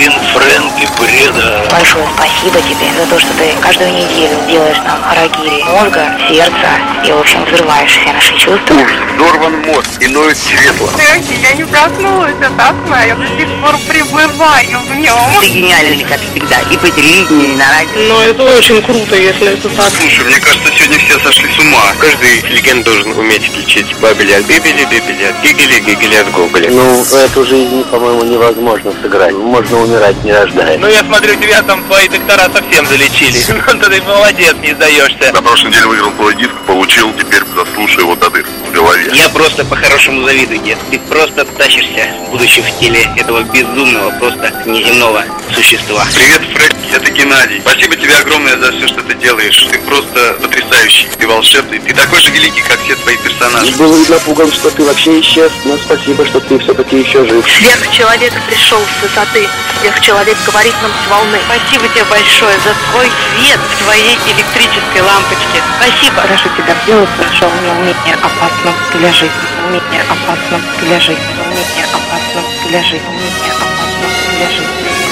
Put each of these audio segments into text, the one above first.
господин Фрэнки Бреда. Большое спасибо тебе за то, что ты каждую неделю делаешь нам харакири мозга, сердца и, в общем, взрываешь все наши чувства. Взорван мозг, и ноет светло. Фрэнки, я не проснулась от окна, я до сих пор пребываю в нем. Ты гениальный, как всегда, и по телевидению, и на радио. Но это очень круто, если это так. Слушай, мне кажется, сегодня все сошли с ума. Каждый интеллигент должен уметь отличить бабеля от бибели, бибели от гигеля, гигеля от гоголя. Ну, эту жизнь, по-моему, невозможно сыграть. Можно умирать, не рождаясь. Ну, я смотрю, тебя там твои доктора совсем залечили. Ну, ты молодец, не сдаешься. На прошлой неделе выиграл твой диск, получил, теперь заслушай его до дыр в голове. Я просто по-хорошему завидую, дед. Ты просто тащишься, будучи в теле этого безумного, просто неземного существа. Привет, Фрэнки, это Геннадий. Спасибо тебе огромное за все, что ты делаешь. Ты просто потрясающий, ты волшебный. Ты такой же великий, как все твои персонажи. Был напуган, что ты вообще исчез, но спасибо, что ты все-таки еще жив. Сверхчеловек пришел с высоты. Сверхчеловек говорит нам с волны. Спасибо тебе большое за твой свет в твоей электрической лампочке. Спасибо. Прошу тебя, сделай хорошо, умение опасно для жизни. Умение опасно для жизни. Умение опасно для жизни. Умение опасно для жизни.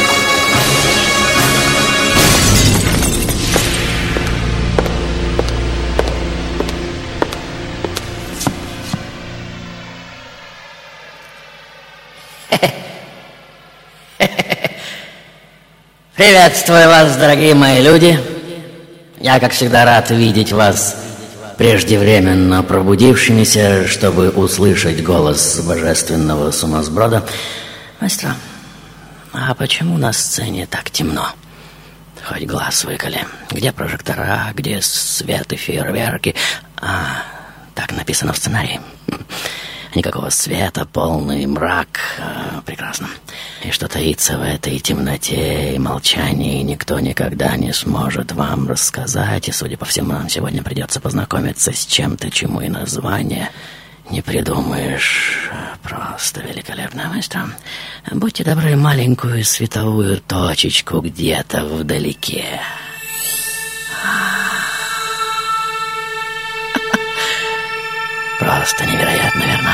Приветствую вас, дорогие мои люди. Я, как всегда, рад видеть вас преждевременно пробудившимися, чтобы услышать голос божественного сумасброда. Мастер, а почему на сцене так темно? Хоть глаз выколи. Где прожектора, где свет и фейерверки? Так написано в сценарии. Никакого света, полный мрак. Прекрасно. И что таится в этой темноте и молчании, никто никогда не сможет вам рассказать. И, судя по всему, нам сегодня придется познакомиться с чем-то, чему и название не придумаешь. Просто великолепно, мастер. Будьте добры, маленькую световую точечку где-то вдалеке. Просто невероятно, верно?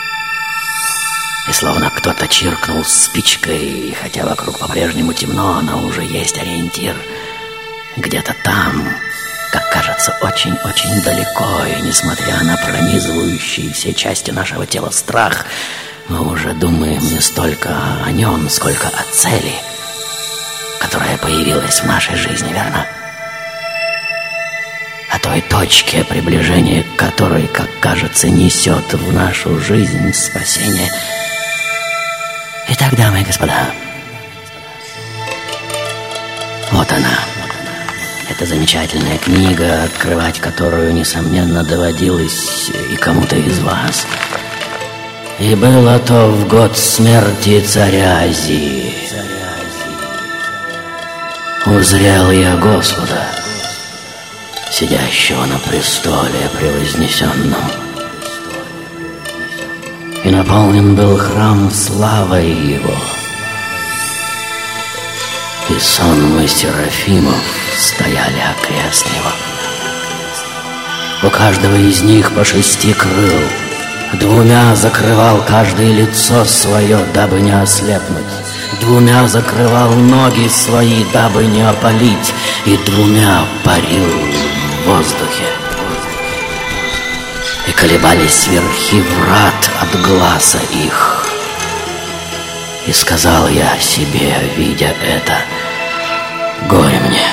И словно кто-то чиркнул спичкой, и хотя вокруг по-прежнему темно, но уже есть ориентир. Где-то там, как кажется, очень-очень далеко, и несмотря на пронизывающий все части нашего тела страх, мы уже думаем не столько о нем, сколько о цели, которая появилась в нашей жизни, верно? О той точке, приближение к которой, как кажется, несет в нашу жизнь спасение. Итак, дамы и господа, вот она. Это замечательная книга, открывать которую, несомненно, доводилось и кому-то из вас. И было то в год смерти царя Азии. Узрел я Господа, сидящего на престоле превознесенном. И наполнен был храм славой его. И сонмы серафимов стояли окрест него. У каждого из них по 6 крыл. 2 закрывал каждое лицо свое, дабы не ослепнуть. 2 закрывал ноги свои, дабы не опалить. И 2 парил в воздухе. И колебались верхи врат от глаза их. И сказал я себе, видя это: горе мне,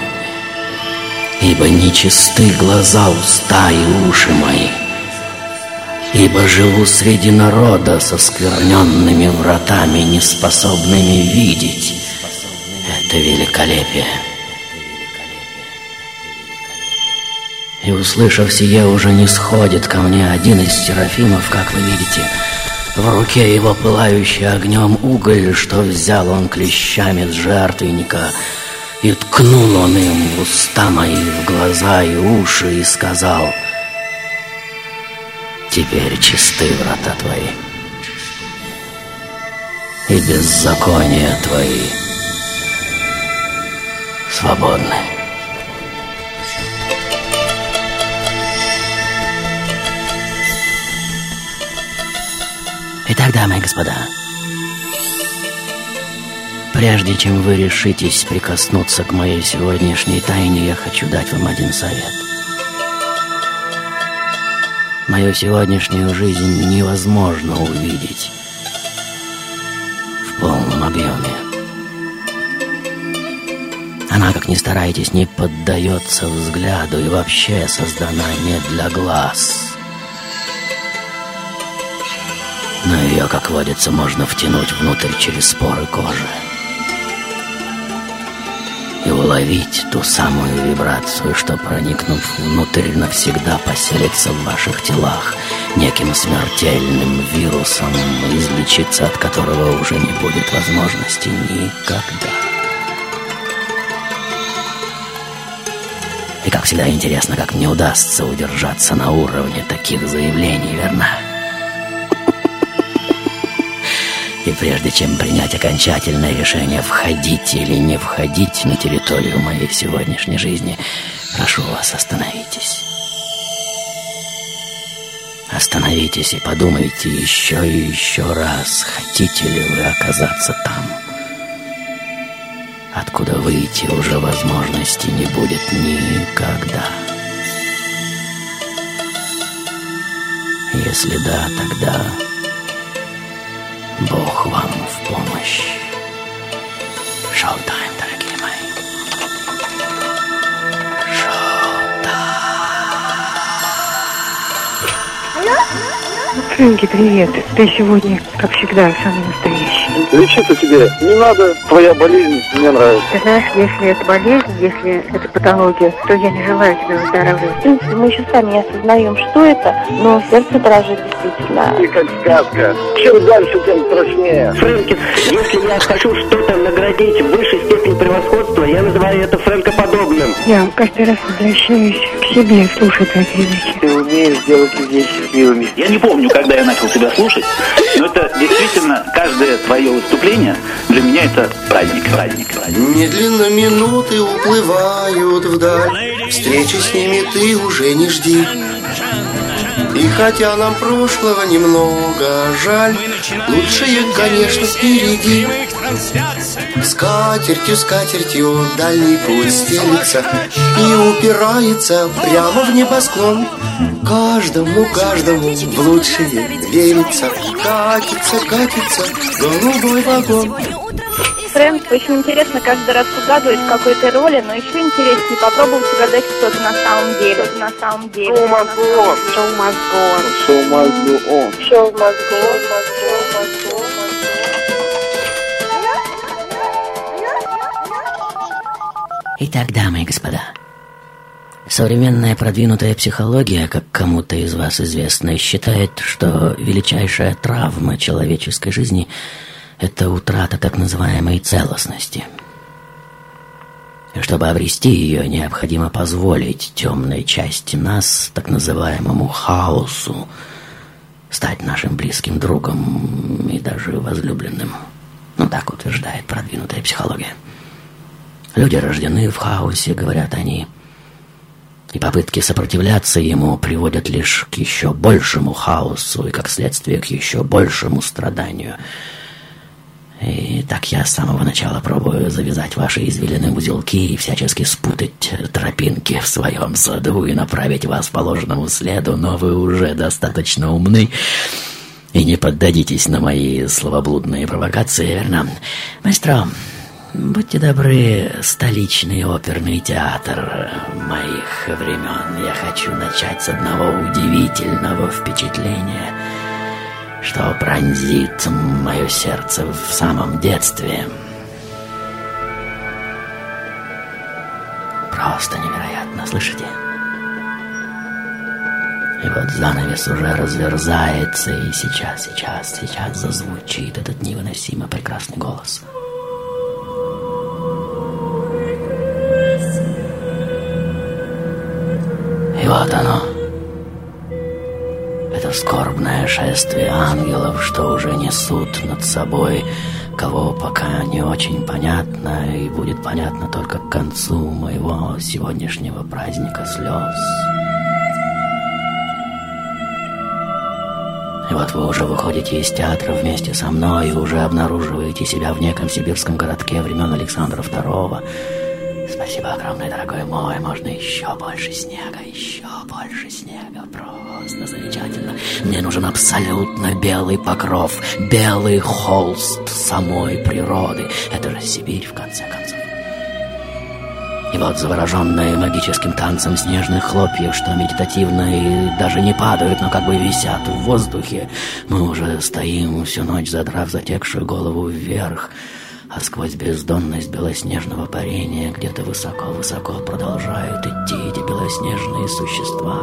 ибо нечисты глаза, уста и уши мои, ибо живу среди народа со скверненными вратами, неспособными видеть это великолепие. И, услышав сие, уже не сходит ко мне один из серафимов, как вы видите. В руке его пылающий огнем уголь, что взял он клещами с жертвенника, и ткнул он им в уста мои, в глаза и уши, и сказал: теперь чисты врата твои, и беззакония твои свободны. Итак, дамы и господа, прежде чем вы решитесь прикоснуться к моей сегодняшней тайне, я хочу дать вам один совет. Мою сегодняшнюю жизнь невозможно увидеть в полном объеме. Она, как ни старайтесь, не поддается взгляду и вообще создана не для глаз. Но ее, как водится, можно втянуть внутрь через поры кожи и уловить ту самую вибрацию, что, проникнув внутрь, навсегда поселится в ваших телах неким смертельным вирусом, излечиться от которого уже не будет возможности никогда. И, как всегда, интересно, как мне удастся удержаться на уровне таких заявлений, верно? И прежде чем принять окончательное решение, входить или не входить на территорию моей сегодняшней жизни, прошу вас, остановитесь. Остановитесь и подумайте еще и еще раз, хотите ли вы оказаться там, откуда выйти уже возможности не будет никогда. Если да, тогда Бог вам в помощь. Шоу-тайм, дорогие мои. Шоу-тайм. Фрэнки, привет. Ты сегодня, как всегда, самый настоящий. Лечиться тебе не надо, твоя болезнь мне нравится. Ты знаешь, если это болезнь, если это патология, то я не желаю тебе выздоравливать. В принципе, мы еще сами не осознаем, что это, но сердце дрожит действительно. Ты как сказка. Чем дальше, тем страшнее. Фрэнки, если я хочу что-то наградить в высшей степени превосходства, я называю это фрэнкоподобным. Я каждый раз возвращаюсь к себе, слушая такие вещи. Ты умеешь делать людей счастливыми. Я не помню, когда я начал тебя слушать, но это действительно каждое твое выступление для меня это праздник. Медленно минуты уплывают вдаль, встречи с ними ты уже не жди. И хотя нам прошлого немного жаль, лучшее, конечно, впереди. Скатертью дальний путь стелится и упирается прямо в небосклон. Каждому в лучшее верится. Катится голубой вагон. Фрэнк, очень интересно каждый раз угадывать в какой-то роли, но еще интереснее попробовать угадать, кто ты на самом деле. Show must go on. Show must go on. Show must go on. Show must go on. Итак, дамы и господа, современная продвинутая психология, как кому-то из вас известно, считает, что величайшая травма человеческой жизни – это утрата так называемой целостности. И чтобы обрести ее, необходимо позволить темной части нас, так называемому хаосу, стать нашим близким другом и даже возлюбленным. Ну, так утверждает продвинутая психология. Люди рождены в хаосе, говорят они, и попытки сопротивляться ему приводят лишь к еще большему хаосу и, как следствие, к еще большему страданию. И так я с самого начала пробую завязать ваши извилины узелки и всячески спутать тропинки в своем саду и направить вас по ложному следу, но вы уже достаточно умны и не поддадитесь на мои словоблудные провокации, верно? Маэстро, будьте добры, столичный оперный театр моих времен. Я хочу начать с одного удивительного впечатления, что пронзит мое сердце в самом детстве. Просто невероятно, слышите? И вот занавес уже разверзается, и сейчас зазвучит этот невыносимо прекрасный голос. И вот оно. Это скорбное шествие ангелов, что уже несут над собой, кого пока не очень понятно, и будет понятно только к концу моего сегодняшнего праздника слез. И вот вы уже выходите из театра вместе со мной и уже обнаруживаете себя в неком сибирском городке времен Александра II. Спасибо огромное, дорогой мой. Можно еще больше снега, еще больше снега. Просто замечательно. Мне нужен абсолютно белый покров, белый холст самой природы. Это же Сибирь, в конце концов. И вот, завороженные магическим танцем снежных хлопьев, что медитативно и даже не падают, но как бы висят в воздухе, мы уже стоим всю ночь, задрав затекшую голову вверх, а сквозь бездонность белоснежного парения где-то высоко-высоко продолжают идти эти белоснежные существа.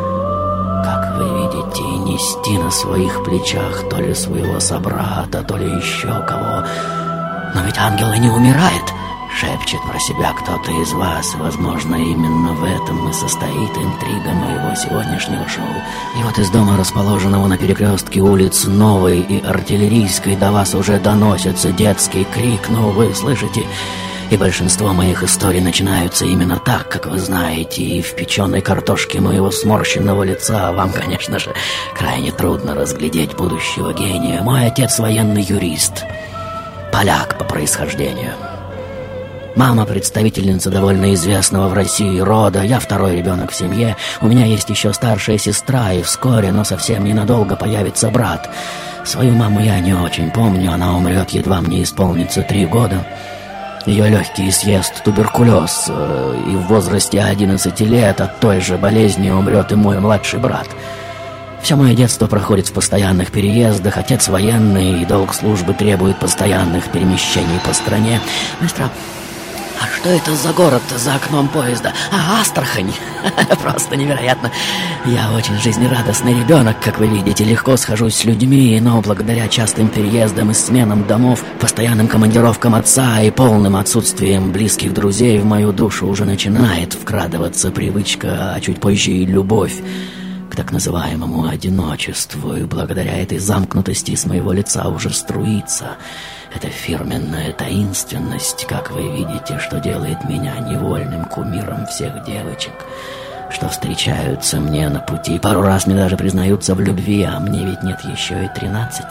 Как вы видите, нести на своих плечах то ли своего собрата, то ли еще кого. Но ведь ангел и не умирает, шепчет про себя кто-то из вас, и, возможно, именно в этом и состоит интрига моего сегодняшнего шоу. И вот из дома, расположенного на перекрестке улиц Новой и Артиллерийской, до вас уже доносится детский крик, но вы слышите, и большинство моих историй начинаются именно так, как вы знаете, и в печеной картошке моего сморщенного лица вам, конечно же, крайне трудно разглядеть будущего гения. Мой отец военный юрист, поляк по происхождению. Мама представительница довольно известного в России рода, я второй ребенок в семье, у меня есть еще старшая сестра, и вскоре, но совсем ненадолго, появится брат. Свою маму я не очень помню, она умрет, едва мне исполнится 3 года. Ее легкий съест туберкулез, и в возрасте 11 лет от той же болезни умрет и мой младший брат. Все мое детство проходит в постоянных переездах, отец военный, и долг службы требует постоянных перемещений по стране. Мастер, а что это за город за окном поезда? Астрахань. Просто невероятно. Я очень жизнерадостный ребенок, как вы видите. Легко схожусь с людьми, но благодаря частым переездам и сменам домов, постоянным командировкам отца и полным отсутствием близких друзей в мою душу уже начинает вкрадываться привычка, а чуть позже и любовь к так называемому одиночеству. И благодаря этой замкнутости с моего лица уже струится эта фирменная таинственность, как вы видите, что делает меня невольным кумиром всех девочек, что встречаются мне на пути. Пару раз мне даже признаются в любви, а мне ведь нет еще и 13.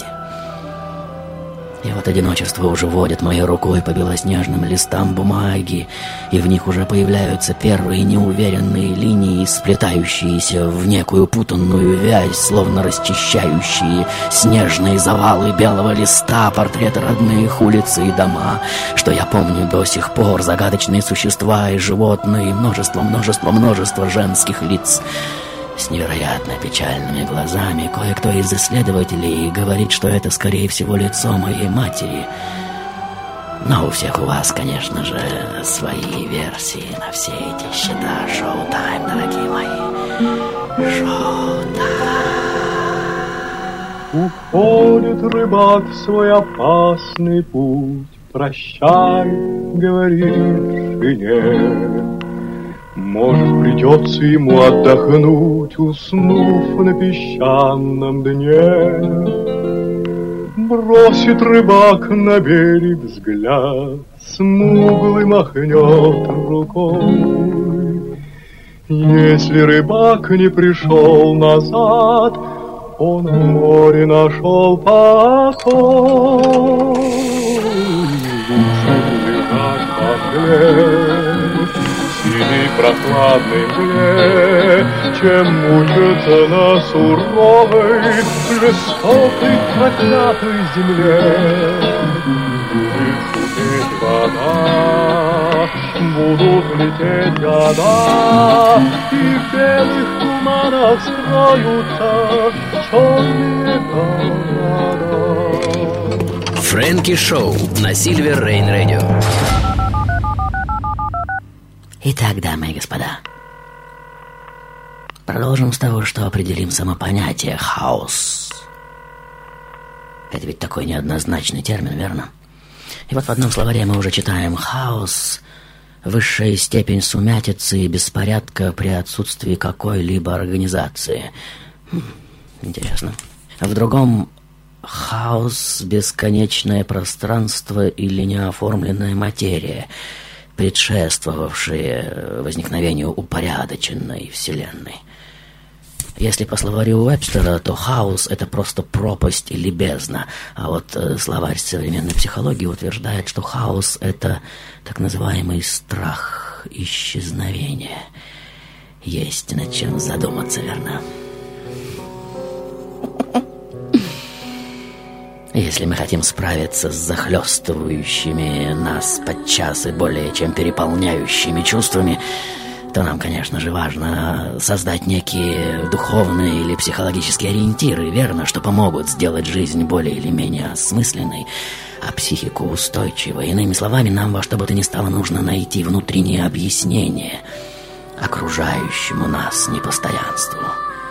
И вот одиночество уже водит моей рукой по белоснежным листам бумаги, и в них уже появляются первые неуверенные линии, сплетающиеся в некую путанную вязь, словно расчищающие снежные завалы белого листа, портреты родных, улицы и дома, что я помню до сих пор, загадочные существа и животные, множество женских лиц с невероятно печальными глазами. Кое-кто из исследователей говорит, что это, скорее всего, лицо моей матери. Но у всех у вас, конечно же, свои версии на все эти счета. Шоу-тайм, дорогие мои. Шоу-тайм. Уходит рыбак в свой опасный путь. Прощай, говорит жене. Может, придется ему отдохнуть, уснув на песчаном дне. Бросит рыбак на берег взгляд, смуглый махнет рукой. Если рыбак не пришел назад, он в море нашел покой. Лежать на хлеб, синий прохладный мгле, чем мучиться на суровой, жестокой, проклятой земле. Будет шуметь вода, будут лететь года, и в белых туманах скроются черные города. Фрэнки Шоу на Silver Rain Radio. Итак, дамы и господа, продолжим с того, что определим само понятие «хаос». Это ведь такой неоднозначный термин, верно? И вот в одном словаре мы уже читаем «хаос» — высшая степень сумятицы и беспорядка при отсутствии какой-либо организации. Интересно. А в другом «хаос» — бесконечное пространство или неоформленная материя, предшествовавшие возникновению упорядоченной Вселенной. Если по словарю Уэбстера, то хаос — это просто пропасть или бездна. А вот словарь современной психологии утверждает, что хаос — это так называемый страх исчезновения. Есть над чем задуматься, верно? Если мы хотим справиться с захлестывающими нас подчас и более чем переполняющими чувствами, то нам, конечно же, важно создать некие духовные или психологические ориентиры, верно, что помогут сделать жизнь более или менее осмысленной, а психику устойчивой. Иными словами, нам во что бы то ни стало нужно найти внутреннее объяснение окружающему нас непостоянству.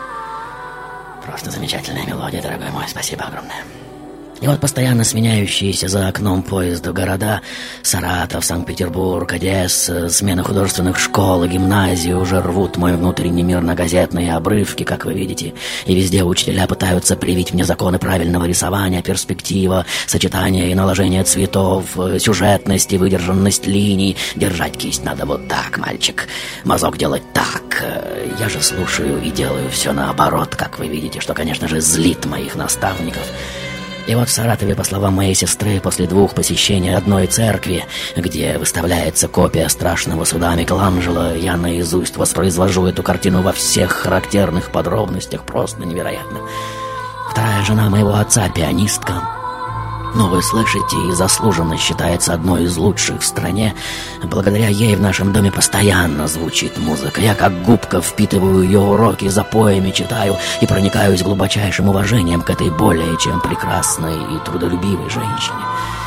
Просто замечательная мелодия, дорогой мой, спасибо огромное. И вот постоянно сменяющиеся за окном поезда города Саратов, Санкт-Петербург, Одесса, смены художественных школ и гимназий уже рвут мой внутренний мир на газетные обрывки, как вы видите. И везде учителя пытаются привить мне законы правильного рисования, перспектива, сочетание и наложение цветов, сюжетность и выдержанность линий. Держать кисть надо вот так, мальчик, мазок делать так. Я же слушаю и делаю все наоборот, как вы видите, что, конечно же, злит моих наставников. И вот в Саратове, по словам моей сестры, после 2 посещений одной церкви, где выставляется копия страшного суда Микеланджело, я наизусть воспроизвожу эту картину во всех характерных подробностях, просто невероятно. Вторая жена моего отца, пианистка. Но вы слышите, и заслуженно считается одной из лучших в стране. Благодаря ей в нашем доме постоянно звучит музыка. Я как губка впитываю ее уроки, запоями читаю и проникаюсь глубочайшим уважением к этой более чем прекрасной и трудолюбивой женщине.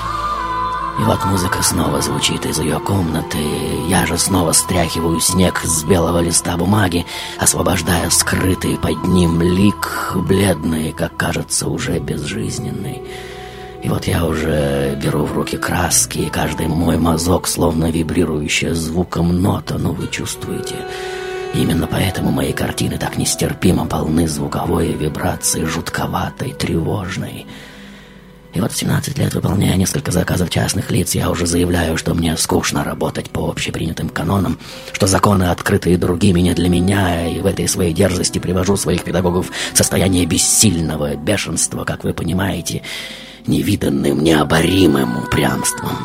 И вот музыка снова звучит из ее комнаты. Я же снова стряхиваю снег с белого листа бумаги, освобождая скрытый под ним лик, бледный, как кажется, уже безжизненный. И вот я уже беру в руки краски, и каждый мой мазок, словно вибрирующая звуком нота, ну вы чувствуете. Именно поэтому мои картины так нестерпимо полны звуковой вибрации, жутковатой, тревожной. И вот в 17 лет, выполняя несколько заказов частных лиц, я уже заявляю, что мне скучно работать по общепринятым канонам, что законы, открытые другими, не для меня, и в этой своей дерзости привожу своих педагогов в состояние бессильного бешенства, как вы понимаете, невиданным, необоримым упрямством.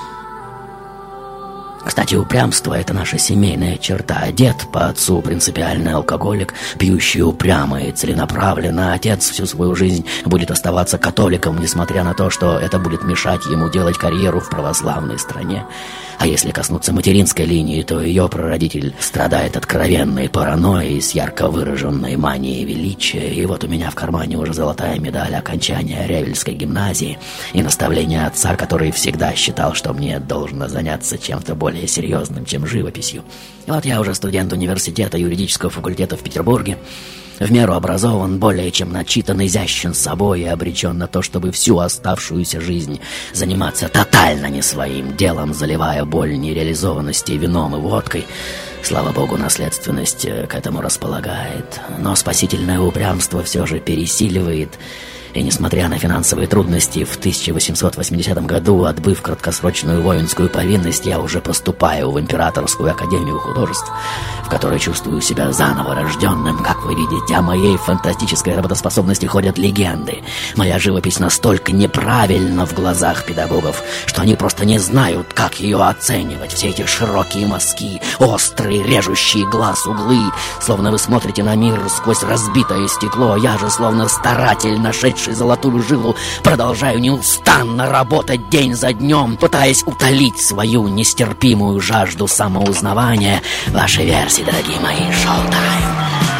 Кстати, упрямство — это наша семейная черта. Дед по отцу принципиальный алкоголик, пьющий упрямо и целенаправленно. Отец всю свою жизнь будет оставаться католиком, несмотря на то, что это будет мешать ему делать карьеру в православной стране. А если коснуться материнской линии, то ее прародитель страдает откровенной паранойей с ярко выраженной манией величия. И вот у меня в кармане уже золотая медаль окончания Ревельской гимназии и наставление отца, который всегда считал, что мне должно заняться чем-то более серьезным, чем живописью. И вот я уже студент университета юридического факультета в Петербурге, в меру образован, более чем начитан, изящен собой и обречен на то, чтобы всю оставшуюся жизнь заниматься тотально не своим делом, заливая боль нереализованности вином и водкой. Слава богу, наследственность к этому располагает. Но спасительное упрямство все же пересиливает. И несмотря на финансовые трудности, в 1880 году, отбыв краткосрочную воинскую повинность, я уже поступаю в Императорскую академию художеств, в которой чувствую себя заново рожденным. Как вы видите, о моей фантастической работоспособности ходят легенды. Моя живопись настолько неправильна в глазах педагогов, что они просто не знают, как ее оценивать. Все эти широкие мазки, острые, режущие глаз углы, словно вы смотрите на мир сквозь разбитое стекло. Я же, словно старатель, нашедший золотую жилу, продолжаю неустанно работать день за днем, пытаясь утолить свою нестерпимую жажду самоузнавания. Ваши версии, дорогие мои. Шоу-тайм!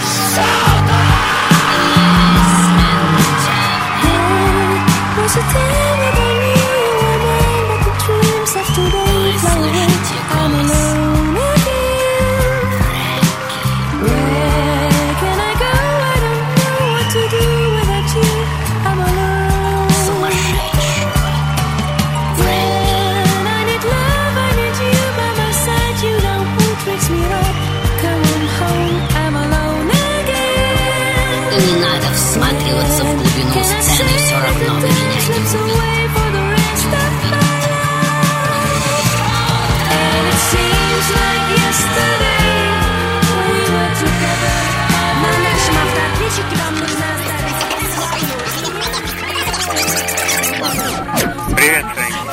Всматриваться в глубину сцены, все равно вы меня не увидите.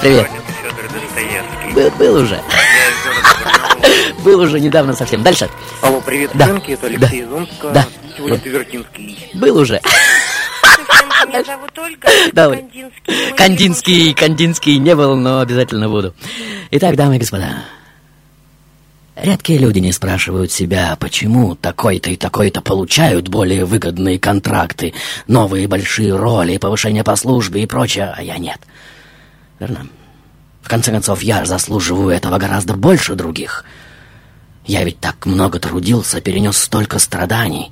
Привет. Был уже. Был уже недавно совсем. Дальше. Алло, привет, Да. Фрэнки, это Алексей из Омска. Да. Сегодня ты Вертинский. Был уже. Меня зовут Ольга. Давай. Кандинский не был, но обязательно буду. Итак, дамы и господа. Редкие люди не спрашивают себя, почему такой-то и такой-то получают более выгодные контракты, новые большие роли, повышение по службе и прочее, а я нет. Верно? В конце концов, я заслуживаю этого гораздо больше других. Я ведь так много трудился, перенес столько страданий.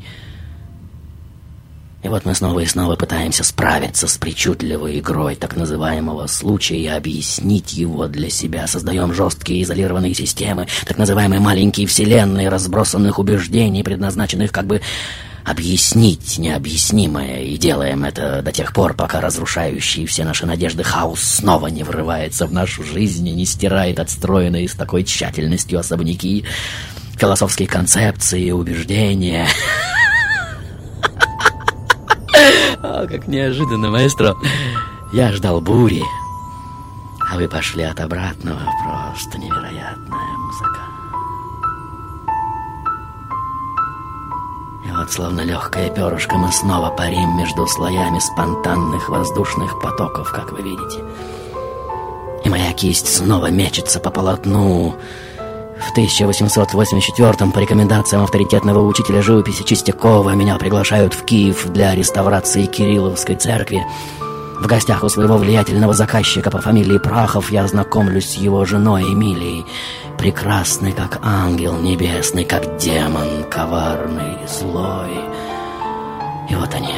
И вот мы снова и снова пытаемся справиться с причудливой игрой так называемого случая и объяснить его для себя. Создаем жесткие изолированные системы, так называемые маленькие вселенные разбросанных убеждений, предназначенных как бы объяснить необъяснимое. И делаем это до тех пор, пока разрушающий все наши надежды хаос снова не врывается в нашу жизнь и не стирает отстроенные с такой тщательностью особняки, философские концепции, убеждения... О, как неожиданно, маэстро. Я ждал бури, а вы пошли от обратного. Просто невероятная музыка. И вот, словно легкое перышко, мы снова парим между слоями спонтанных воздушных потоков, как вы видите. И моя кисть снова мечется по полотну. В 1884-м по рекомендациям авторитетного учителя живописи Чистякова меня приглашают в Киев для реставрации Кирилловской церкви. В гостях у своего влиятельного заказчика по фамилии Прахов я знакомлюсь с его женой Эмилией. Прекрасный, как ангел небесный, как демон, коварный, злой. И вот они.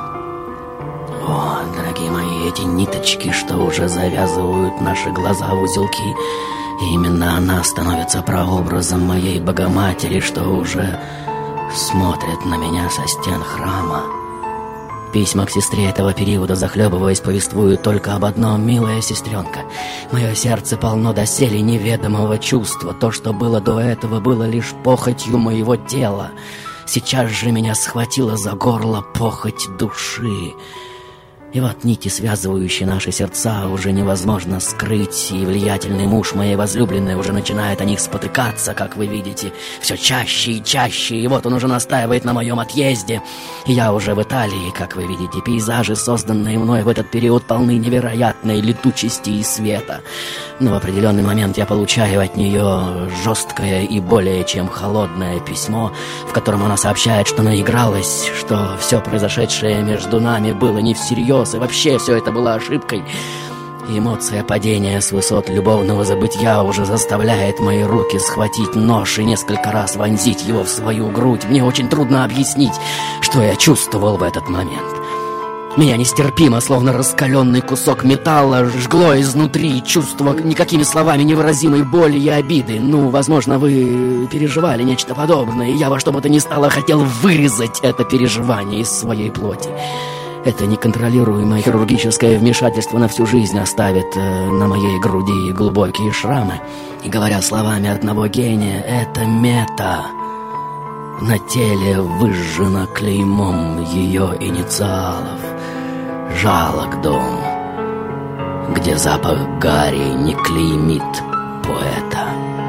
О, дорогие мои, эти ниточки, что уже завязывают наши глаза в узелки. И именно она становится прообразом моей Богоматери, что уже смотрит на меня со стен храма. Письма к сестре этого периода, захлебываясь, повествуют только об одном: милая сестренка, мое сердце полно доселе неведомого чувства. То, что было до этого, было лишь похотью моего тела. Сейчас же меня схватила за горло похоть души. И вот нити, связывающие наши сердца, уже невозможно скрыть, и влиятельный муж моей возлюбленной уже начинает о них спотыкаться, как вы видите, все чаще и чаще, и вот он уже настаивает на моем отъезде. И я уже в Италии, как вы видите, пейзажи, созданные мной в этот период, полны невероятной летучести и света. Но в определенный момент я получаю от нее жесткое и более чем холодное письмо, в котором она сообщает, что наигралась, что все произошедшее между нами было не всерьез, и вообще все это было ошибкой. И эмоция падения с высот любовного забытья уже заставляет мои руки схватить нож и несколько раз вонзить его в свою грудь. Мне очень трудно объяснить, что я чувствовал в этот момент. Меня нестерпимо, словно раскаленный кусок металла, жгло изнутри чувство никакими словами невыразимой боли и обиды. Ну, возможно, вы переживали нечто подобное, и я во что бы то ни стало хотел вырезать это переживание из своей плоти. Это неконтролируемое хирургическое вмешательство на всю жизнь оставит на моей груди глубокие шрамы. И, говоря словами одного гения, это мета. На теле выжжено клеймом ее инициалов. Жалок дом, где запах гари не клеймит поэта.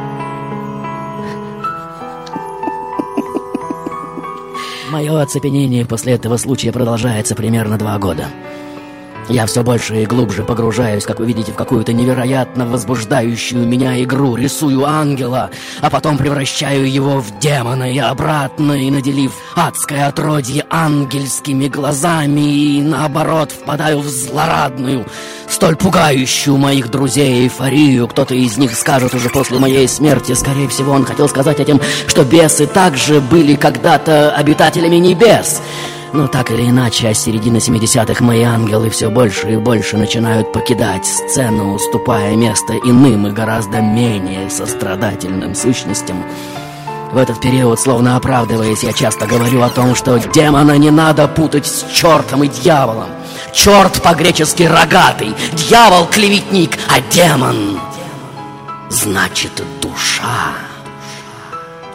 Мое оцепенение после этого случая продолжается примерно 2 года. Я все больше и глубже погружаюсь, как вы видите, в какую-то невероятно возбуждающую меня игру. Рисую ангела, а потом превращаю его в демона и обратно, и, наделив адское отродье ангельскими глазами, и наоборот впадаю в злорадную, столь пугающую моих друзей эйфорию. Кто-то из них скажет уже после моей смерти, скорее всего, он хотел сказать этим, что бесы также были когда-то обитателями небес. Но так или иначе, с середины 70-х мои ангелы все больше и больше начинают покидать сцену, уступая место иным и гораздо менее сострадательным сущностям. В этот период, словно оправдываясь, я часто говорю о том, что демона не надо путать с чертом и дьяволом. Черт по-гречески рогатый, дьявол клеветник, а демон значит душа.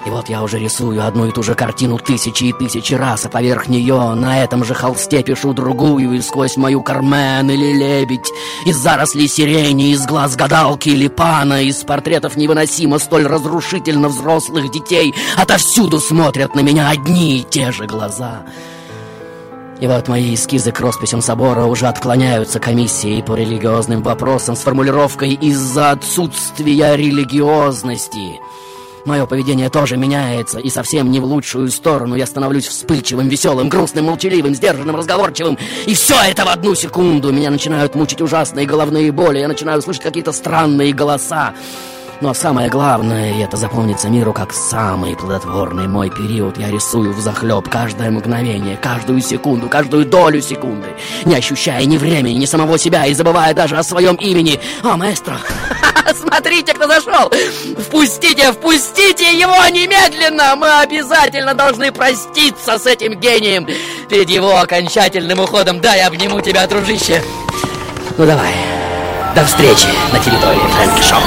И вот я уже рисую одну и ту же картину тысячи и тысячи раз, а поверх нее на этом же холсте пишу другую, и сквозь мою Кармен или Лебедь, из зарослей сирени, из глаз гадалки или пана, из портретов невыносимо столь разрушительно взрослых детей, отовсюду смотрят на меня одни и те же глаза. И вот мои эскизы к росписям собора уже отклоняются комиссией по религиозным вопросам с формулировкой «из-за отсутствия религиозности». Мое поведение тоже меняется, и совсем не в лучшую сторону. Я становлюсь вспыльчивым, веселым, грустным, молчаливым, сдержанным, разговорчивым. И все это в одну секунду. Меня начинают мучить ужасные головные боли. Я начинаю слышать какие-то странные голоса. Но самое главное, и это запомнится миру как самый плодотворный мой период, я рисую взахлеб каждое мгновение, каждую секунду, каждую долю секунды, не ощущая ни времени, ни самого себя и забывая даже о своем имени. О, маэстро, смотрите, кто зашел! Впустите, впустите его немедленно! Мы обязательно должны проститься с этим гением перед его окончательным уходом. Да, я обниму тебя, дружище. Ну давай, до встречи на территории Фрэнки Шоу.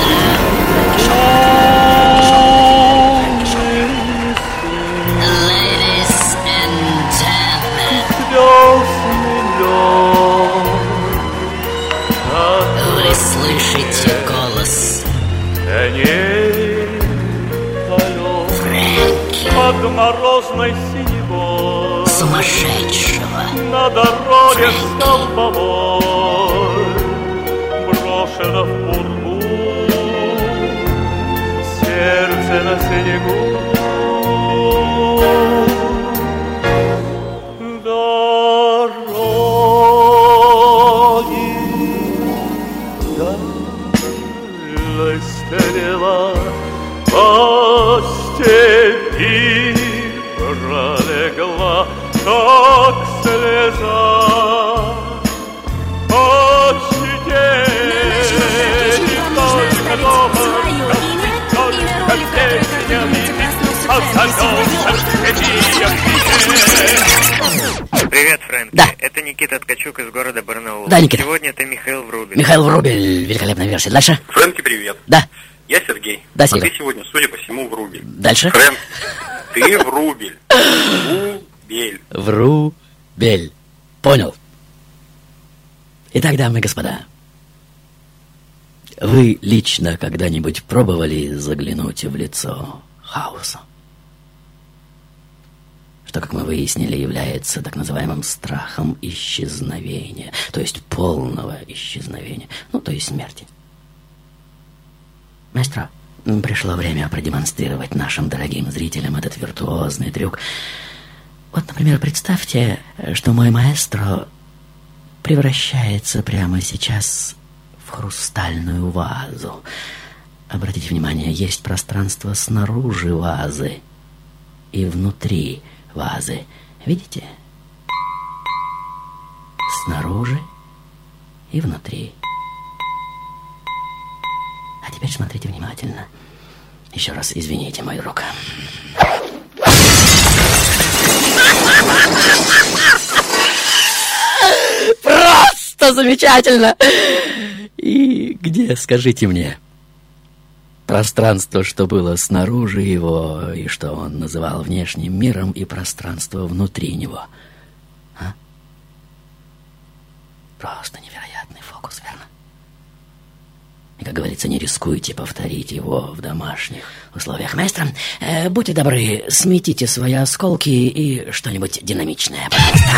Вы слышите голос Фрэнки, сумасшедшего на дороге столбовой, брошено в пургу, сердце на снегу. Стрела по степи пролегла, как слеза по щеке. Только дома, только песнями обзавелся Привет, Фрэнки. Да. Это Никита Ткачук из города Барнаул. Да, Никита. Сегодня это Михаил Врубель. Михаил Врубель, великолепная версия. Дальше? Фрэнки, привет. Да. Я Сергей. Да, а Серега. ты сегодня, судя по всему, Врубель. Дальше? Фрэнк, ты Врубель. Врубель. Врубель. Понял. Итак, дамы и господа, вы лично когда-нибудь пробовали заглянуть в лицо хаоса? Что, как мы выяснили, является так называемым страхом исчезновения, то есть полного исчезновения, ну, то есть смерти. Маэстро, пришло время продемонстрировать нашим дорогим зрителям этот виртуозный трюк. Вот, например, представьте, что мой маэстро превращается прямо сейчас в хрустальную вазу. Обратите внимание, есть пространство снаружи вазы и внутри вазы. Видите? Снаружи и внутри. А теперь смотрите внимательно. Еще раз извините мою руку. Просто замечательно! И где, скажите мне, пространство, что было снаружи его, и что он называл внешним миром, и пространство внутри него? А? Просто невероятный фокус, верно? И, как говорится, не рискуйте повторить его в домашних условиях. Маэстро, будьте добры, сметите свои осколки и что-нибудь динамичное, пожалуйста.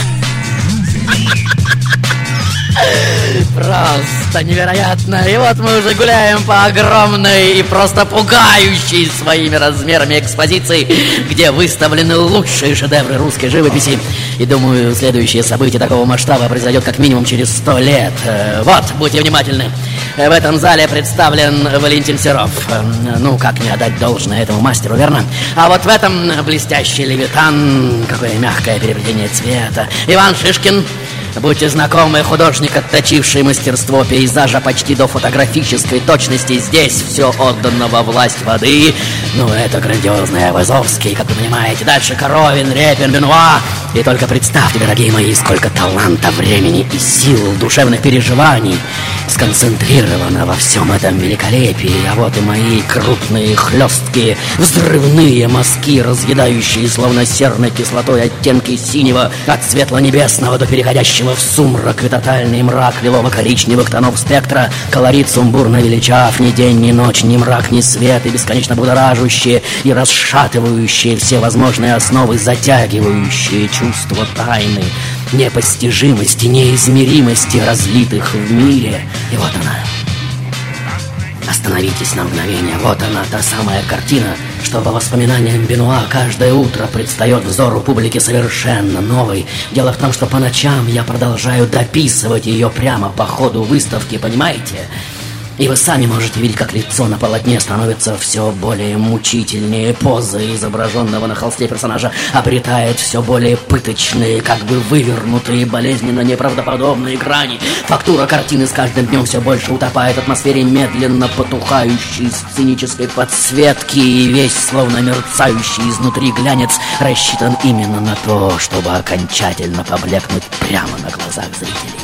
Просто невероятно. И вот мы уже гуляем по огромной и просто пугающей своими размерами экспозиции, где выставлены лучшие шедевры русской живописи. И думаю, следующее событие такого масштаба произойдет как минимум через 100 лет. Вот, будьте внимательны. В этом зале представлен Валентин Серов. Ну, как не отдать должное этому мастеру, верно? А вот в этом блестящий Левитан. Какое мягкое переплетение цвета. Иван Шишкин. Будьте знакомы, художник, отточивший мастерство пейзажа почти до фотографической точности. Здесь все отдано во власть воды. Ну, это грандиозный Айвазовский, как вы понимаете. Дальше Коровин, Репин, Бенуа. И только представьте, дорогие мои, сколько таланта, времени и сил, душевных переживаний сконцентрировано во всем этом великолепии. А вот и мои крупные, хлесткие, взрывные мазки, разъедающие словно серной кислотой оттенки синего от светло-небесного до переходящего в сумрак и тотальный мрак лилово-коричневых тонов спектра. Колорит сумбурно величав, ни день, ни ночь, ни мрак, ни свет, и бесконечно будоражащие и расшатывающие все возможные основы, затягивающие чувство тайны, непостижимости, неизмеримости, разлитых в мире. И вот она. Остановитесь на мгновение. Вот она, та самая картина, что по воспоминаниям Бенуа каждое утро предстает взору публики совершенно новой. Дело в том, что по ночам я продолжаю дописывать ее прямо по ходу выставки, понимаете? И вы сами можете видеть, как лицо на полотне становится все более мучительнее, поза изображенного на холсте персонажа обретает все более пыточные, как бы вывернутые, болезненно неправдоподобные грани. Фактура картины с каждым днем все больше утопает в атмосфере медленно потухающей сценической подсветки, и весь, словно мерцающий изнутри глянец, рассчитан именно на то, чтобы окончательно поблекнуть прямо на глазах зрителей.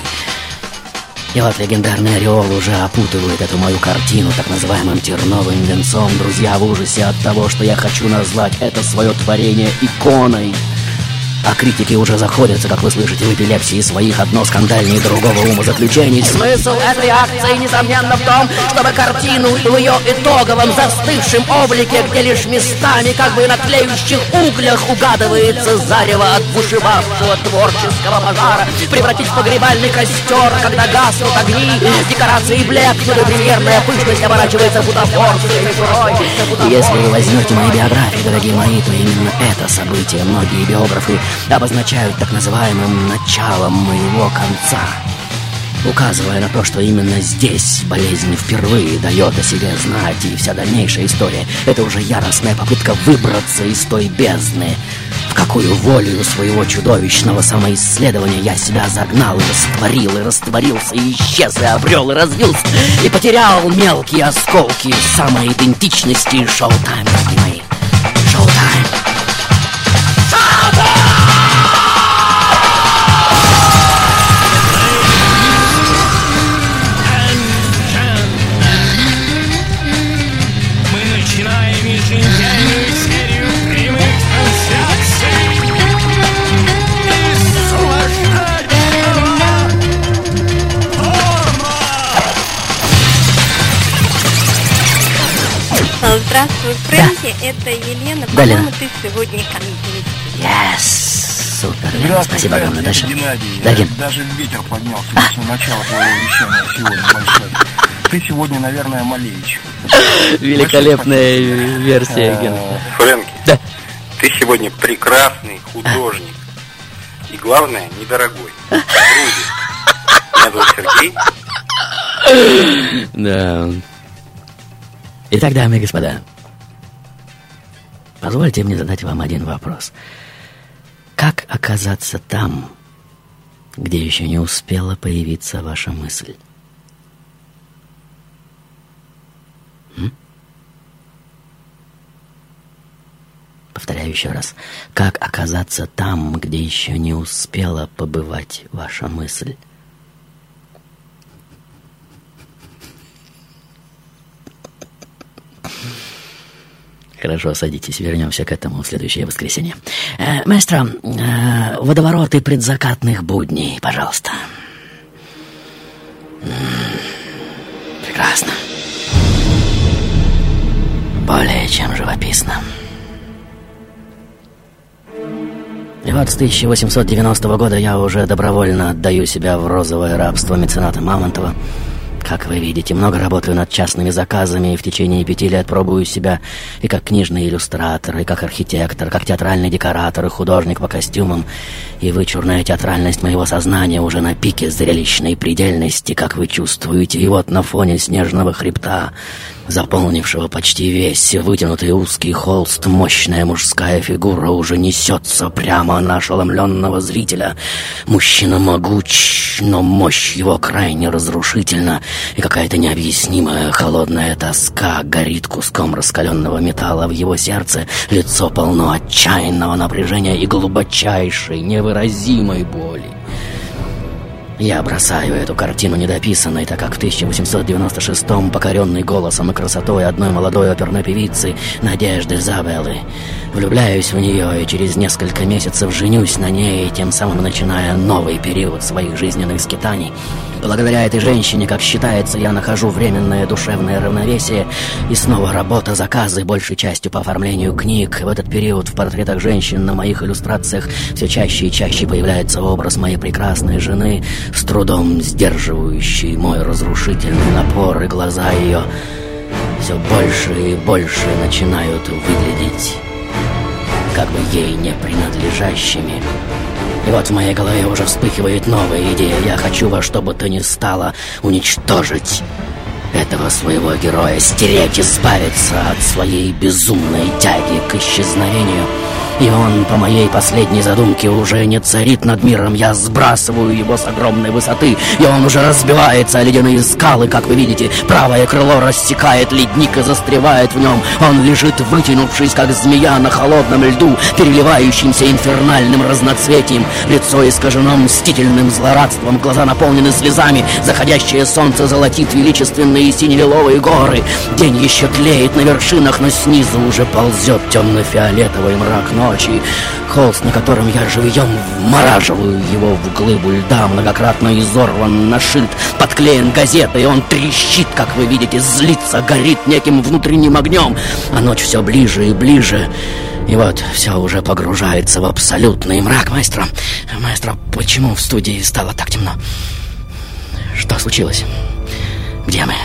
И вот легендарный ореол уже опутывает эту мою картину так называемым терновым венцом. Друзья в ужасе от того, что я хочу назвать это свое творение иконой. А критики уже заходятся, как вы слышите, в эпилепсии своих одно скандальнее другого умозаключений. Смысл этой акции, несомненно, в том, чтобы картину в ее итоговом застывшем облике, где лишь местами, как бы на тлеющих углях, угадывается зарево от бушевавшего творческого пожара, превратить в погребальный костер, когда гаснут огни, декорации блекнут, и премьерная пышность оборачивается бутафорской мишурой. Если вы возьмете мои биографии, дорогие мои, то именно это событие многие биографы обозначают так называемым началом моего конца, указывая на то, что именно здесь болезнь впервые дает о себе знать, и вся дальнейшая история — это уже яростная попытка выбраться из той бездны, в какую волею своего чудовищного самоисследования я себя загнал и растворил, и растворился, и исчез, и обрел, и развился, и потерял мелкие осколки самоидентичности. Шоу-тайм, дорогие мои, шоу-тайм. Здравствуй, Фрэнки, это Елена. По-моему, ты сегодня ко мне. Yes, супер, Лена, спасибо огромное. Дальше. Геннадий, даже ветер поднялся после начала твоего вещания сегодня большой. Ты сегодня, наверное, Малевич. Великолепная версия, Ген. Фрэнки, да. Ты сегодня прекрасный художник. И главное, недорогой. Меня зовут Сергей. Да. Итак, дамы и господа, позвольте мне задать вам один вопрос. Как оказаться там, где еще не успела появиться ваша мысль? Повторяю еще раз. Как оказаться там, где еще не успела побывать ваша мысль? Хорошо, садитесь, вернемся к этому в следующее воскресенье. Маэстро, водовороты предзакатных будней, пожалуйста. Прекрасно. Более чем живописно. И вот с 1890 года я уже добровольно отдаю себя в розовое рабство мецената Мамонтова. Как вы видите, много работаю над частными заказами, и в течение 5 лет пробую себя и как книжный иллюстратор, и как архитектор, как театральный декоратор, и художник по костюмам. И вычурная театральность моего сознания уже на пике зрелищной предельности, как вы чувствуете. И вот на фоне снежного хребта заполнившего почти весь вытянутый узкий холст, мощная мужская фигура уже несется прямо на ошеломленного зрителя. Мужчина могуч, но мощь его крайне разрушительна, и какая-то необъяснимая холодная тоска горит куском раскаленного металла в его сердце. Лицо полно отчаянного напряжения и глубочайшей, невыразимой боли. Я бросаю эту картину недописанной, так как в 1896-м, покоренный голосом и красотой одной молодой оперной певицы Надежды Забеллы, влюбляюсь в нее и через несколько месяцев женюсь на ней, тем самым начиная новый период своих жизненных скитаний. Благодаря этой женщине, как считается, я нахожу временное душевное равновесие, и снова работа, заказы, большей частью по оформлению книг. В этот период в портретах женщин на моих иллюстрациях все чаще и чаще появляется образ моей прекрасной жены, с трудом сдерживающий мой разрушительный напор, и глаза ее все больше и больше начинают выглядеть как бы ей не принадлежащими. И вот в моей голове уже вспыхивает новая идея. Я хочу во что бы то ни стало уничтожить этого своего героя, стереть, избавиться от своей безумной тяги к исчезновению. И он, по моей последней задумке, уже не царит над миром. Я сбрасываю его с огромной высоты, и он уже разбивается о ледяные скалы, как вы видите. Правое крыло рассекает ледник и застревает в нем. Он лежит, вытянувшись, как змея на холодном льду, переливающимся инфернальным разноцветием. Лицо искажено мстительным злорадством, глаза наполнены слезами. Заходящее солнце золотит величественные сине-лиловые горы. День еще тлеет на вершинах, но снизу уже ползет темно-фиолетовый мрак ночи. Холст, на котором я живьем вмораживаю его в глыбу льда, многократно изорван, нашит, подклеен газетой, и он трещит, как вы видите, злится, горит неким внутренним огнем, а ночь все ближе и ближе. И вот все уже погружается в абсолютный мрак. Маэстро, почему в студии стало так темно? Что случилось? Где мы?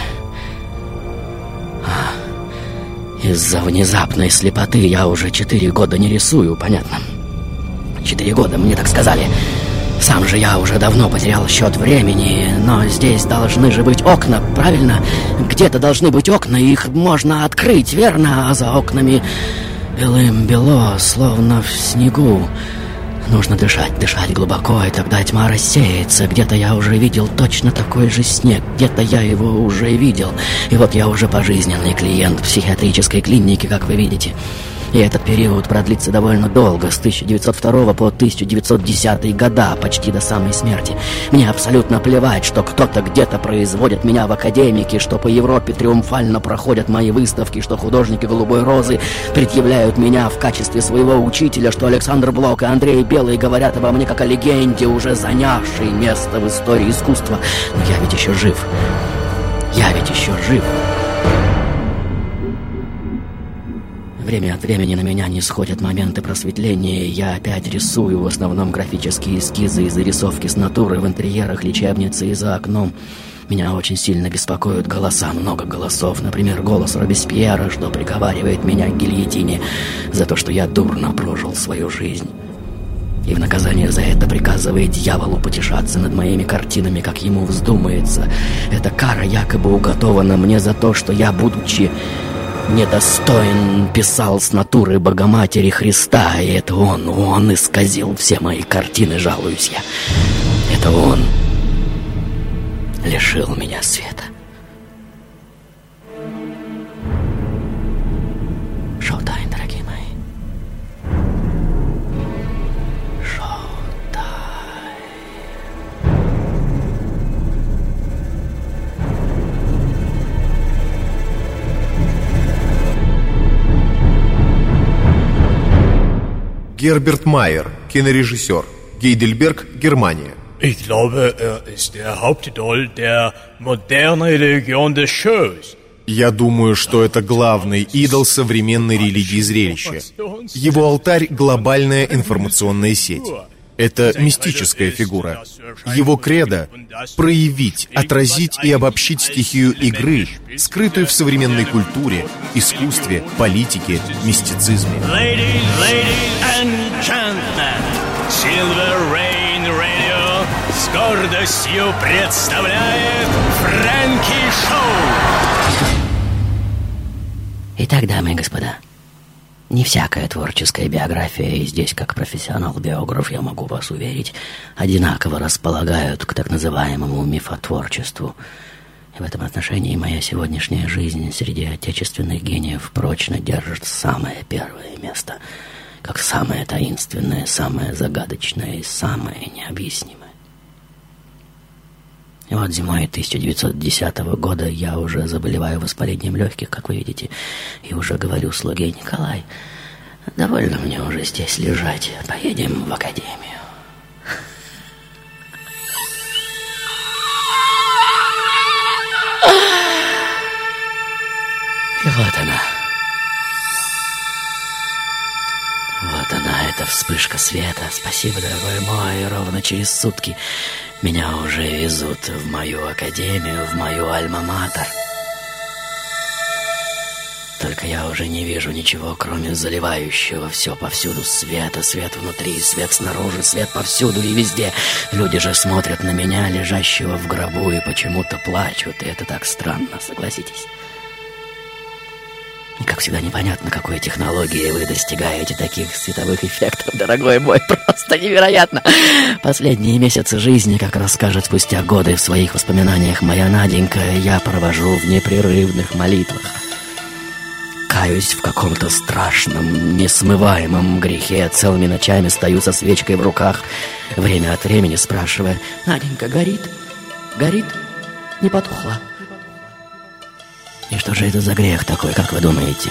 Из-за внезапной слепоты я уже 4 года не рисую, понятно. 4 года, мне так сказали. Сам же я уже давно потерял счет времени, но здесь должны же быть окна, правильно? Где-то должны быть окна, их можно открыть, верно? А за окнами белым-бело, словно в снегу. Нужно дышать глубоко, и тогда тьма рассеется. Где-то я уже видел точно такой же снег, где-то я его уже видел. И вот я уже пожизненный клиент психиатрической клиники, как вы видите. И этот период продлится довольно долго, с 1902 по 1910 года, почти до самой смерти. Мне абсолютно плевать, что кто-то где-то производит меня в академике, что по Европе триумфально проходят мои выставки, что художники «Голубой розы» предъявляют меня в качестве своего учителя, что Александр Блок и Андрей Белый говорят обо мне как о легенде, уже занявшей место в истории искусства. Но я ведь еще жив. Время от времени на меня не сходят моменты просветления, и я опять рисую, в основном графические эскизы и зарисовки с натуры в интерьерах лечебницы и за окном. Меня очень сильно беспокоят голоса, много голосов. Например, голос Робеспьера, что приговаривает меня к гильотине за то, что я дурно прожил свою жизнь. И в наказание за это приказывает дьяволу потешаться над моими картинами, как ему вздумается. Эта кара якобы уготована мне за то, что я, будучи недостоин, писал с натуры Богоматери Христа, и это он исказил все мои картины, жалуюсь я. Это он лишил меня света. Шоу-тайм, дорогие мои. Герберт Майер, кинорежиссер. Гейдельберг, Германия. Ich glaube, ist der Hauptidol der modernen Religion des Shows. Я думаю, что это главный идол современной религии зрелища. Его алтарь — глобальная информационная сеть. Это мистическая фигура. Его кредо — проявить, отразить и обобщить стихию игры, скрытую в современной культуре, искусстве, политике, мистицизме. Silver Rain Radio с гордостью представляет Фрэнки Шоу. Итак, дамы и господа, не всякая творческая биография, и здесь, как профессионал-биограф, я могу вас уверить, одинаково располагают к так называемому мифотворчеству. И в этом отношении моя сегодняшняя жизнь среди отечественных гениев прочно держит самое первое место, как самое таинственное, самое загадочное и самое необъяснимое. И вот зимой 1910 года я уже заболеваю воспалением легких, как вы видите, и уже говорю слуге: Николай, довольно мне уже здесь лежать, поедем в академию. И вот она. Вот она, эта вспышка света. Спасибо, дорогой мой, и ровно через сутки меня уже везут в мою академию, в мою альма-матер. Только я уже не вижу ничего, кроме заливающего все повсюду света. Свет внутри, свет снаружи, свет повсюду и везде. Люди же смотрят на меня, лежащего в гробу, и почему-то плачут. И это так странно, согласитесь. И, как всегда, непонятно, какой технологией вы достигаете таких световых эффектов, дорогой мой, просто невероятно. Последние месяцы жизни, как расскажет спустя годы в своих воспоминаниях моя Наденька, я провожу в непрерывных молитвах. Каюсь в каком-то страшном, несмываемом грехе, целыми ночами стою со свечкой в руках, время от времени спрашивая: «Наденька, горит? Горит? Не потухла?» И что же это за грех такой, как вы думаете?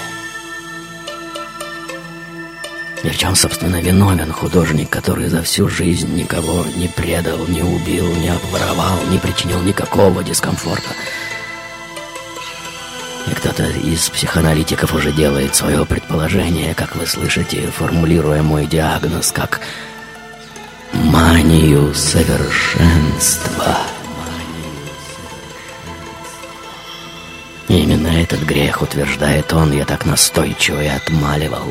И в чем, собственно, виновен художник, который за всю жизнь никого не предал, не убил, не обворовал, не причинил никакого дискомфорта? И кто-то из психоаналитиков уже делает свое предположение, как вы слышите, формулируя мой диагноз как манию совершенства. И именно этот грех, утверждает он, я так настойчиво и отмаливал.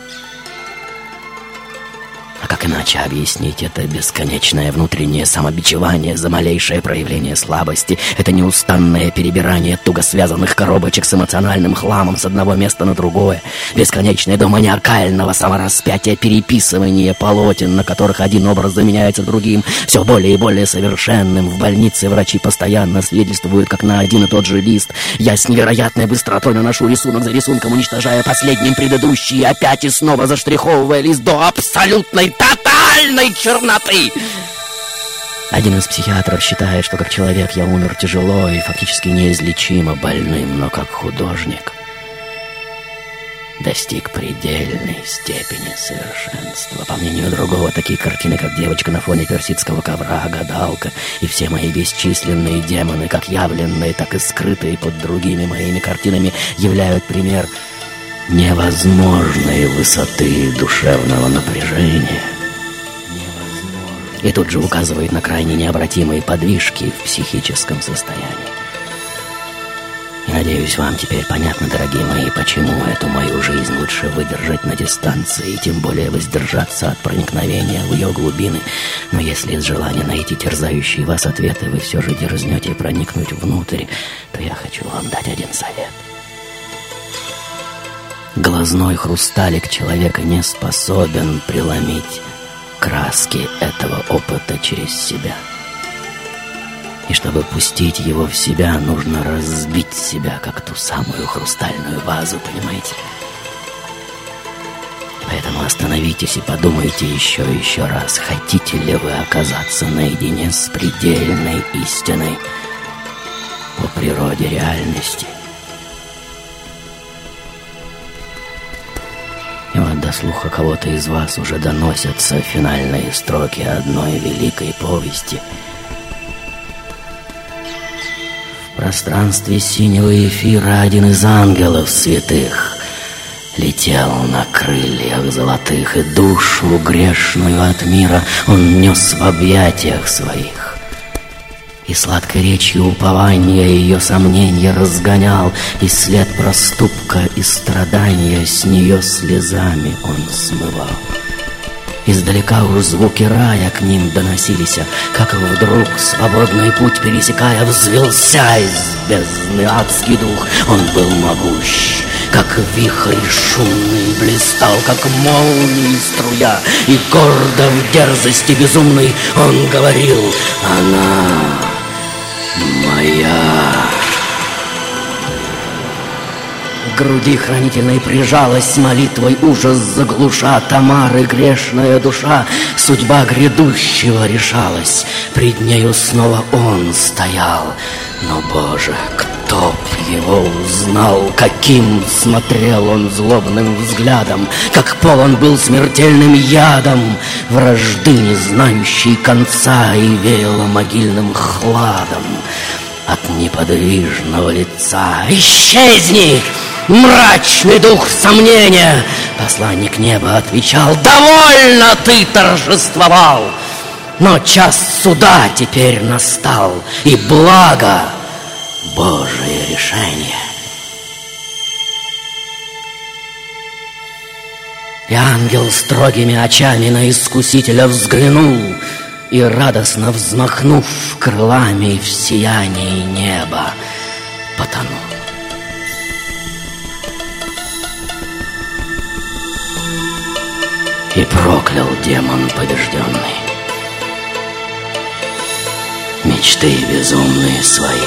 А как иначе объяснить это бесконечное внутреннее самобичевание за малейшее проявление слабости, это неустанное перебирание туго связанных коробочек с эмоциональным хламом с одного места на другое, бесконечное до маниакального самораспятия переписывание полотен, на которых один образ заменяется другим, все более и более совершенным. В больнице врачи постоянно свидетельствуют, как на один и тот же лист я с невероятной быстротой наношу рисунок за рисунком, уничтожая последним предыдущий, и опять и снова заштриховывая лист до абсолютной тотальной черноты. Один из психиатров считает, что как человек я умер тяжело и фактически неизлечимо больным, но как художник достиг предельной степени совершенства. По мнению другого, такие картины, как «Девочка на фоне персидского ковра», «Гадалка» и все мои бесчисленные демоны, как явленные, так и скрытые под другими моими картинами, являют пример невозможной высоты душевного напряжения. И тут же указывает на крайне необратимые подвижки в психическом состоянии. И надеюсь, вам теперь понятно, дорогие мои, почему эту мою жизнь лучше выдержать на дистанции и тем более воздержаться от проникновения в ее глубины. Но если из желания найти терзающие вас ответы вы все же дерзнете проникнуть внутрь, то я хочу вам дать один совет. Глазной хрусталик человека не способен преломить краски этого опыта через себя. И чтобы пустить его в себя, нужно разбить себя, как ту самую хрустальную вазу, понимаете? Поэтому остановитесь и подумайте еще и еще раз, хотите ли вы оказаться наедине с предельной истиной по природе реальности. И вот до слуха кого-то из вас уже доносятся финальные строки одной великой повести. В пространстве синего эфира один из ангелов святых летел на крыльях золотых, и душу грешную от мира он нес в объятиях своих. И сладкой речью упования ее сомнения разгонял, и след проступка и страдания с нее слезами он смывал. Издалека уж звуки рая к ним доносились, как вдруг, свободный путь пересекая, взвелся из бездны адский дух. Он был могущ, как вихрь шумный, блистал, как молнии струя, и гордо в дерзости безумной он говорил: она моя. К груди хранительной прижалась молитвой ужас заглуша, Тамары грешная душа, судьба грядущего решалась. Пред нею снова он стоял, но, Боже, кто б его узнал, каким смотрел он злобным взглядом, как полон был смертельным ядом, вражды не знающей конца, и веяло могильным хладом от неподвижного лица. «Исчезни, мрачный дух сомнения!» Посланник неба отвечал: «Довольно ты торжествовал, но час суда теперь настал, и благо Божие решение». И ангел строгими очами на искусителя взглянул, и, радостно взмахнув крылами, в сиянии неба потонул. И проклял демон побежденный мечты безумные свои.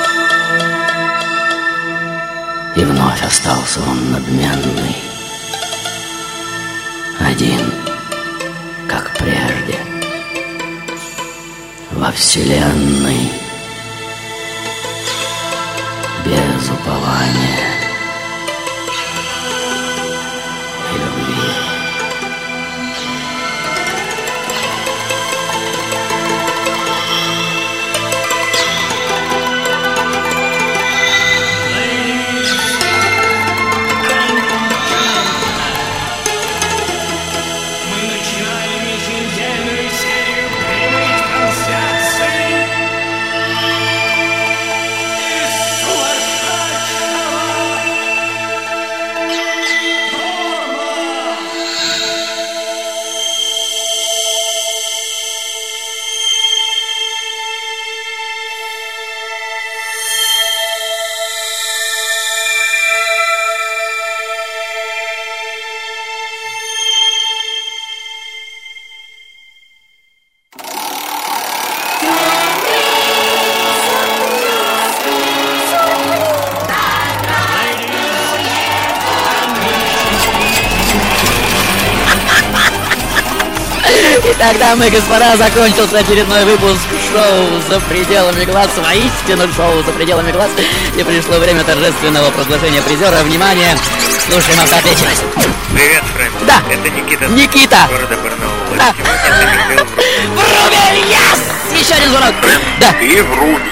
И вновь остался он надменный, один, как прежде, во вселенной, без упования и любви. Итак, дамы и господа, закончился очередной выпуск шоу «За пределами глаз». Воистину шоу «За пределами глаз». И пришло время торжественного проглашения призера. Внимание, слушаем автоответственность. Привет, Фрэнк. Да. Это Никита. Никита. Города Барнаул. Да. Врубель, yes! Еще один звонок. Да. Ты Врубель.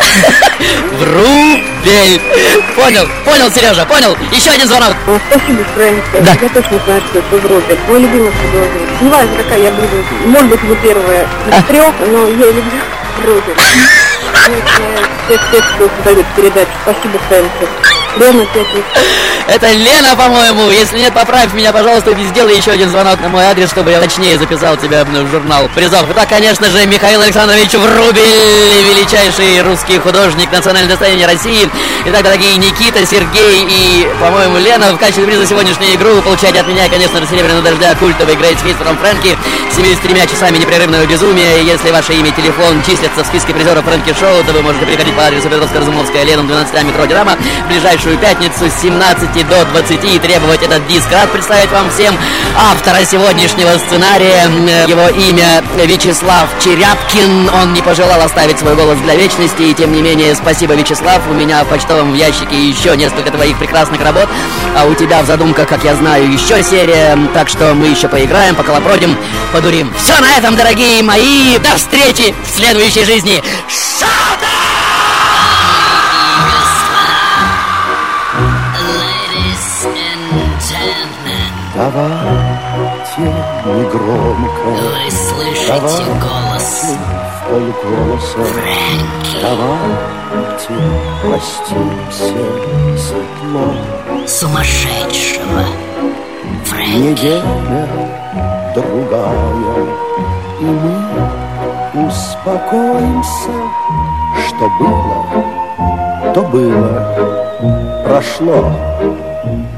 Врубель. Понял, Сережа, понял. Еще один звонок. Спасибо, Фрэнк. Да. Я точно знаю, что это Врубель. Мой любимый художник. Не важно, какая я буду. Может быть, вы первая из трех, но я люблю Врубель. Всех, кто создает передачу. Спасибо, Фрэнк. Лена, это Лена, по-моему. Если нет, поправь меня, пожалуйста, и сделай еще один звонок на мой адрес, чтобы я точнее записал тебя в журнал призов. Итак, конечно же, Михаил Александрович Врубель, величайший русский художник, национальное достояние России. Итак, дорогие Никита, Сергей и, по-моему, Лена, в качестве приза сегодняшнюю игру вы получаете от меня, конечно же, «Серебряного дождя», культовый Great Hits from Frankie, 73 часами непрерывного безумия. Если ваше имя и телефон числятся в списке призеров Фрэнки Шоу, то вы можете приходить по адресу Петровско-Разумовская, Ленум, 12, метро Динамо, в ближайшую пятницу с 17 до 20 и требовать этот диск. Рад представить вам всем автора сегодняшнего сценария. Его имя Вячеслав Черяпкин. Он не пожелал оставить свой голос для вечности, и тем не менее, спасибо, Вячеслав. У меня в почтовом ящике еще несколько твоих прекрасных работ, а у тебя в задумках, как я знаю, еще серия, так что мы еще поиграем, поколопродим, подурим. Все на этом, дорогие мои. До встречи в следующей жизни. Шоу-да! Давайте негромко. Вы слышите голос полголоса. Фрэнки. Давайте простимся светло. Сумасшедшего Фрэнки. Неделя другая, и мы успокоимся. Что было, то было, прошло.